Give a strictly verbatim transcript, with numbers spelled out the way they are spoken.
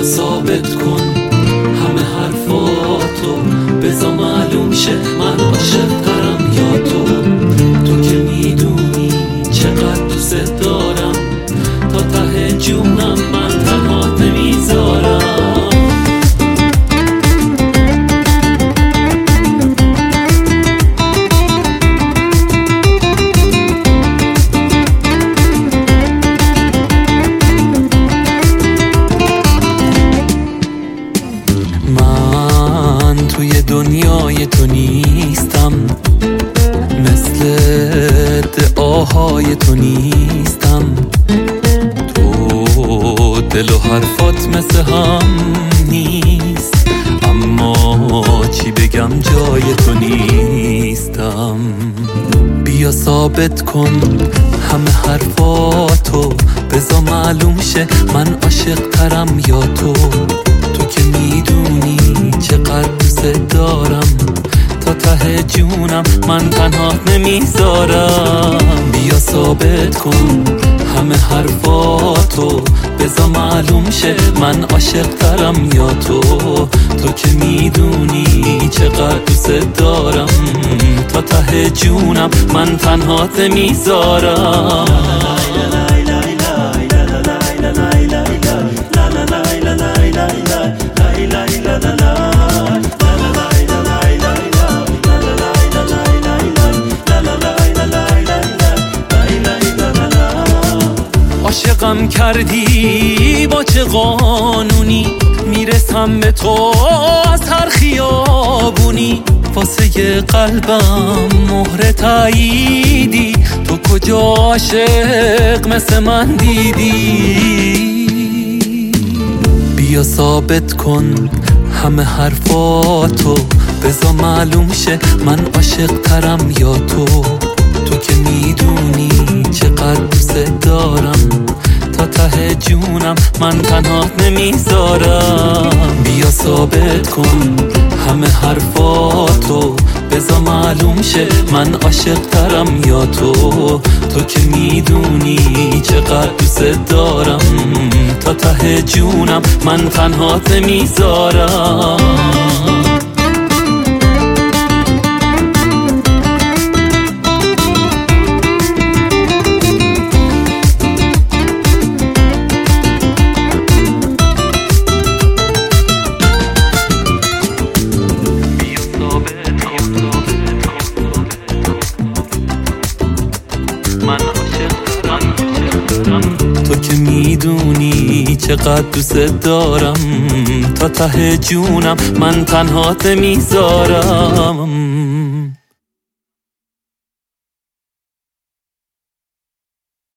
بیا ثابت کن همه حرفاتو، بذار معلوم شه من عاشق‌ترم یا تو. تو که میدونی چقدر دوست دارم، تا ته جونم من تنهات نمیذارم. من توی دنیای تو نیستم، مثل دعاهای تو نیستم. تو دل و حرفات مثل هم نیست، اما چی بگم جای تو نیستم. بیا ثابت کن همه حرفاتو، بذار معلوم شه من عاشق ترم یا تو. تو که میدونی چقدر دوست دارم، تا ته جونم من تنهات نمیذارم. بیا ثابت کن همه حرفاتو، بذار معلوم شه من عاشق ترم یا تو. تو که میدونی چقدر دوست دارم، تا ته جونم من تنهات نمیذارم. عاشقم کردی با چه قانونی، میرسم به تو از هر خیابونی. واسه قلبم مهر تاییدی، تو کجا عاشق مثل من دیدی؟ بیا ثابت کن همه حرفاتو، بذار معلوم شه من عاشق ترم یا تو. تو که میدونی چقدر دوست دارم، تا ته جونم من تنهات نمیذارم. بیا ثابت کن همه حرفاتو، بذار معلوم شه من عاشق ترم یا تو. تو که میدونی چقدر دوست دارم، تا ته جونم من تنهات نمیذارم. تو که میدونی چقدر دوست دارم، تا ته جونم من تنهات نمیذارم.